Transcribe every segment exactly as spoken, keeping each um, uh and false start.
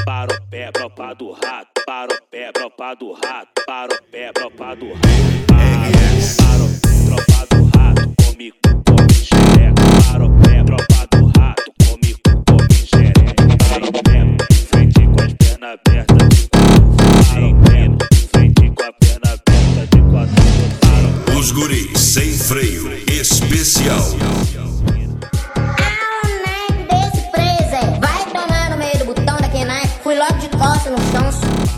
para o pé, tropa do rato, para o pé, tropa do rato, para o pé, tropa do rato, para o pé, tropa do rato, come cu, come xereca, para o pé, tropa do rato, come cu, come xereca, para o pé, em frente com as pernas abertas de quatro, para o pé, em frente com a perna aberta de quatro, para o Os guris sem freio especial. Fui logo de costa no chão.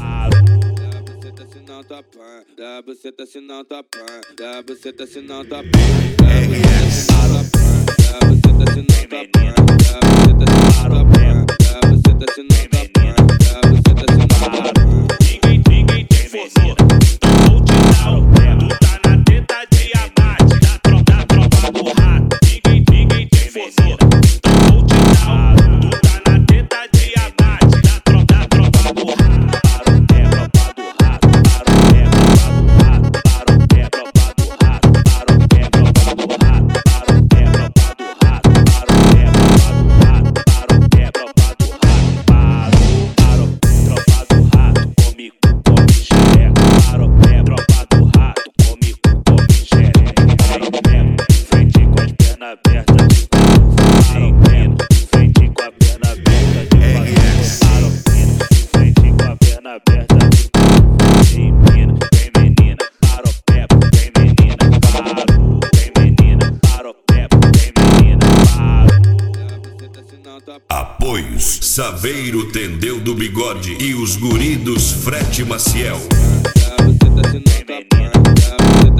Dá buceta se não tá pan, dá buceta se não tá pan, dá buceta se não tá pan, dá buceta se não tá pan, dá buceta se não tá pan, dá buceta se não tá pan, dá buceta se não tá pan. Ninguém, ninguém te forçou, então vou te dar o pé. Tu tá na teta de abate, da tropa, da tropa do rato. Ninguém, ninguém te forçou, então vou te dar o pé. Tu tá na teta de abate, da tropa, da tropa do rato. Para o pé, tropa do rato, para o pé, tropa do rato, para o pé, tropa do rato, para o pé, tropa do rato, para o pé, tropa do rato, para o pé, tropa do rato, para o pé, tropa do rato, para o pé, tropa do rato, come cu, come xereca, para o pé, tropa do rato, come cu, come xereca, para o pé, em frente com as pernas abertas de quatro, para o pé, em frente com a perna aberta de quatro, para o pé, em frente com a perna aberta de quatro, vem menina, vem menina, para o pé, vem menina, para o, vem menina, para o pé, vem menina, para o. Apoios Saveiro Tendeu do Bigode e os guri dos Frete Maciel. Dá buceta se não tá pan, dá buceta